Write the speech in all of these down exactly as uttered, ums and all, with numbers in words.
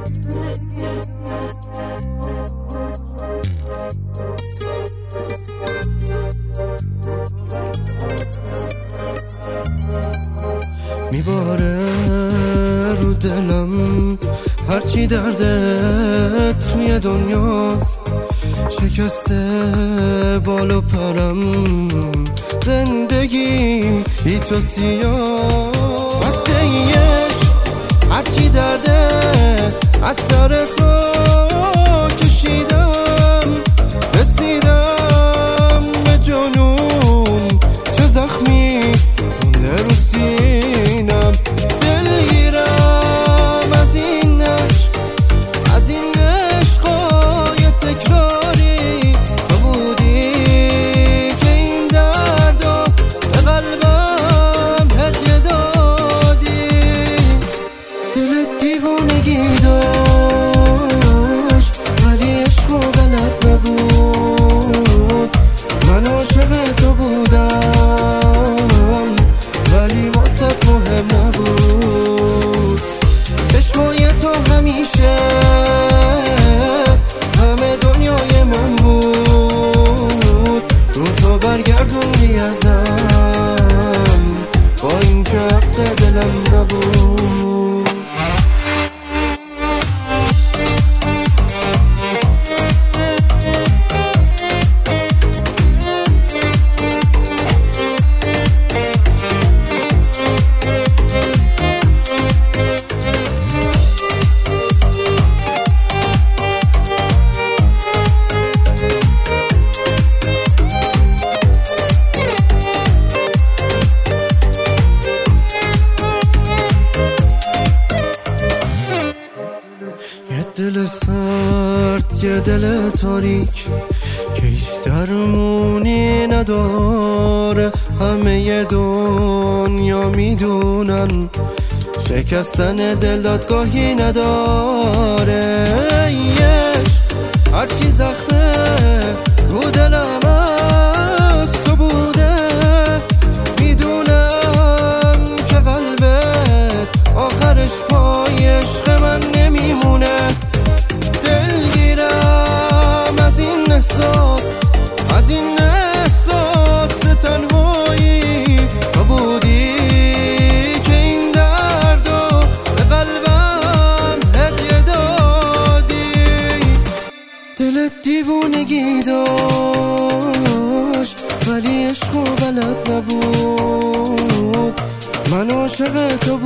میباره رو دلم هرچی درده توی دنیاست، شکسته بال و پرم زندگیم ای تو سیاه. بسته ایش هرچی درده از سر تو کشیدم، رسیدم به جنون چه زخمی مونده رو سینم. دلگیرم از این عشق، از این عشقای تکراری، تو بودی که این دردو به قلبم هدیه دادی. دلت دیوونگی داشت ولی عشقو بلد نبود. من عاشق تو بودم ولی واسط مهم نبود. چشمای تو همیشه همه دنیای من بود. رو تو برگردوندی ازم با این که حق دلم نبود. دل سرد یه دل تاریک که هیچ درمونی نداره. همه دنیا میدونن شکستن دل دادگاهی نداره. عشق هرچی زخمه رو دلم از تو بوده. میدونم که قلبت آخرش پای عشق من نمیمونه. از این احساس تنهایی، تو بودی که این دردو به قلبم هدیه دادی. دلت دیوونگی داشت ولی عشقو بلد نبود. من عاشق تو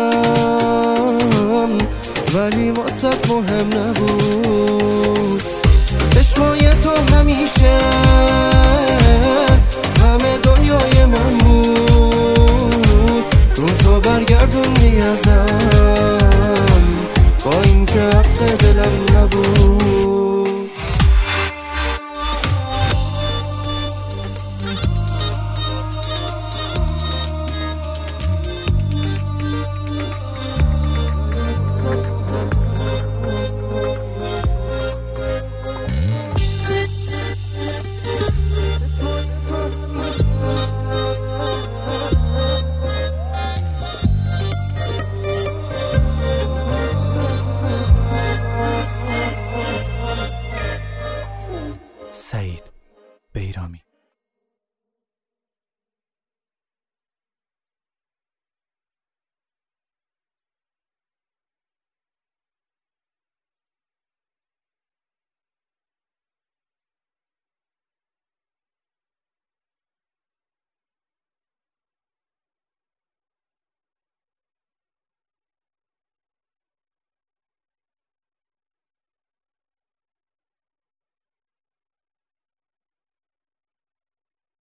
بودم ولی واسط مهم نبود. چشمای تو همیشه همه دنیای من بود. رو تو برگردوندی ازم با این که حق دلم نبود.